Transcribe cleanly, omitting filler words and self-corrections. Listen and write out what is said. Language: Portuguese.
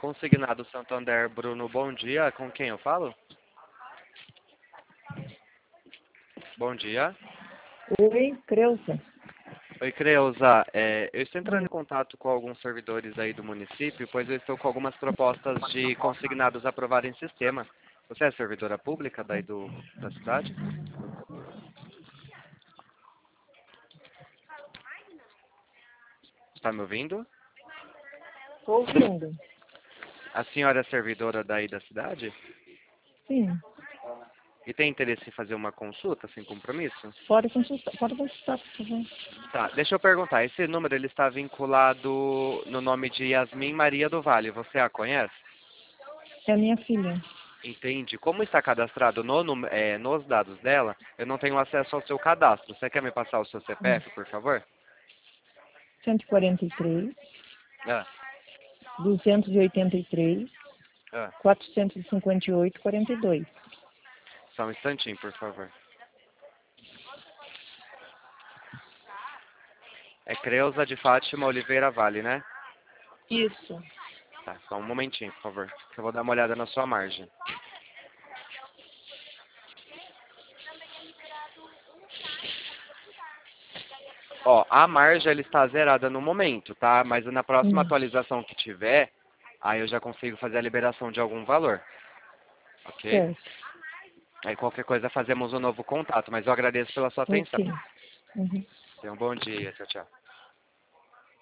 Consignado Santander, Bruno, bom dia. Com quem eu falo? Bom dia. Oi, Creuza. Oi, Creuza. Eu estou entrando Oi. em contato com alguns servidores aí do município, pois eu estou com algumas propostas de consignados a aprovar em sistema. Você é servidora pública daí da cidade? Está me ouvindo? Estou ouvindo. A senhora é servidora daí da cidade? Sim. E tem interesse em fazer uma consulta sem compromisso? Pode consultar, por favor. Tá, deixa eu perguntar. Esse número ele está vinculado no nome de Yasmin Maria do Vale. Você a conhece? É a minha filha. Entende? Como está cadastrado nos dados dela, eu não tenho acesso ao seu cadastro. Você quer me passar o seu CPF, por favor? 143, Ah, 283, ah. 458, 42. Só um instantinho, por favor. É Creuza de Fátima Oliveira Vale, né? Isso. Tá, só um momentinho, por favor. Que eu vou dar uma olhada na sua margem. Ó, a margem ela está zerada no momento, tá? Mas na próxima atualização que tiver, aí eu já consigo fazer a liberação de algum valor. Ok? Certo. Aí qualquer coisa fazemos um novo contato, mas eu agradeço pela sua atenção. Ok. Uhum. Tenha um bom dia. Tchau, tchau.